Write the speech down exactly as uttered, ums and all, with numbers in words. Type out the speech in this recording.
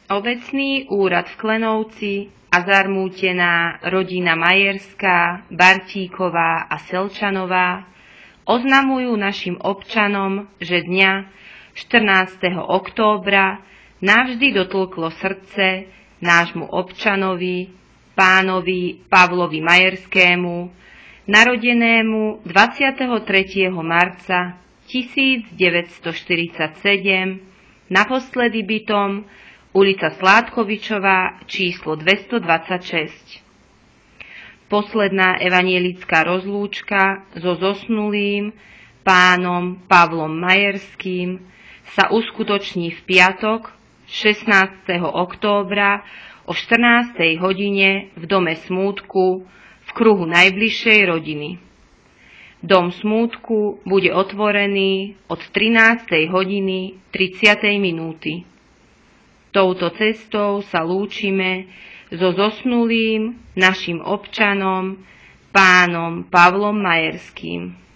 Obecný úrad v Klenovci a zarmútená rodina Majerská, Bartíková a Selčanová oznamujú našim občanom, že dňa štrnásteho októbra navždy dotlklo srdce nášmu občanovi, pánovi Pavlovi Majerskému, narodenému dvadsiateho tretieho marca tisícdeväťstoštyridsaťsedem, naposledy bytom ulica Sládkovičová, číslo dvestodvadsaťšesť. Posledná evanjelická rozlúčka so zosnulým pánom Pavlom Majerským sa uskutoční v piatok šestnásteho októbra o štrnástej hodine v dome smútku v kruhu najbližšej rodiny. Dom smútku bude otvorený od trinástej hodiny tridsiatej minúty. Touto cestou sa lúčime so zosnulým našim občanom, pánom Pavlom Majerským.